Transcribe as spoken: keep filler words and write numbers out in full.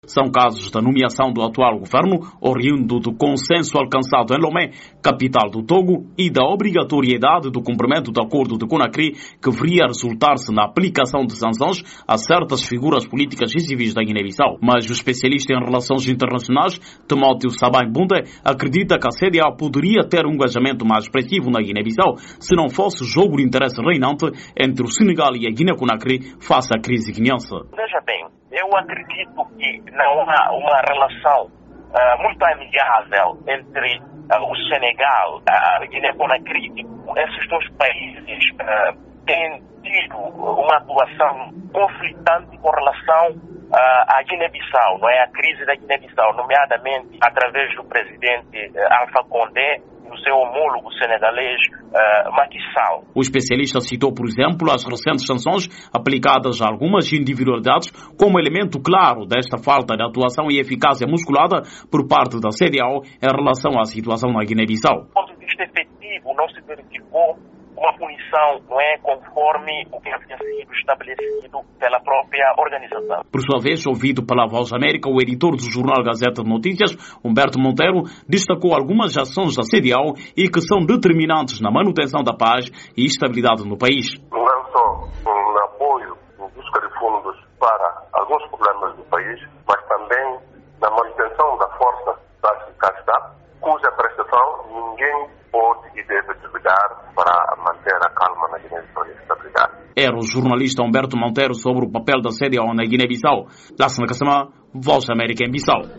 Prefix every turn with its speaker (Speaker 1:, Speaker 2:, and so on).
Speaker 1: São casos da nomeação do atual governo, oriundo do consenso alcançado em Lomé, capital do Togo, e da obrigatoriedade do cumprimento do acordo de Conakry, que viria a resultar-se na aplicação de sanções a certas figuras políticas e civis da Guiné-Bissau. Mas o especialista em relações internacionais, Timóteo Sabay Bunde, acredita que a C D A O poderia ter um engajamento mais expressivo na Guiné-Bissau se não fosse o jogo de interesse reinante entre o Senegal e a Guiné-Conakry face à crise guineense.
Speaker 2: Veja bem, eu acredito que não há uma relação uh, muito amigável entre uh, o Senegal e a Guiné-Conakry. Esses dois países uh, têm tido uma atuação conflitante com relação uh, à Guiné-Bissau, não é? A crise da Guiné-Bissau, nomeadamente através do presidente uh, Alpha Condé, o seu homólogo senegalês uh, Macky Sall.
Speaker 1: O especialista citou, por exemplo, as recentes sanções aplicadas a algumas individualidades como elemento claro desta falta de atuação e eficácia musculada por parte da C D A O em relação à situação na Guiné-Bissau.
Speaker 2: Do ponto de vista efetivo, não se verificou uma punição, não é, conforme o que havia sido estabelecido pela própria organização.
Speaker 1: Por sua vez, ouvido pela Voz América, o editor do jornal Gazeta de Notícias, Humberto Monteiro, destacou algumas ações da C D A O e que são determinantes na manutenção da paz e estabilidade no país.
Speaker 3: Não só um apoio em busca de fundos para alguns problemas do país, mas também na manutenção da força da eficácia, cuja prestação ninguém pode e deve duvidar para manter a calma na Guiné-Bissau e a estabilidade.
Speaker 1: Era o jornalista Humberto Monteiro sobre o papel da C D A O na Guiné-Bissau. Lassana Kassama, Voz América em Bissau.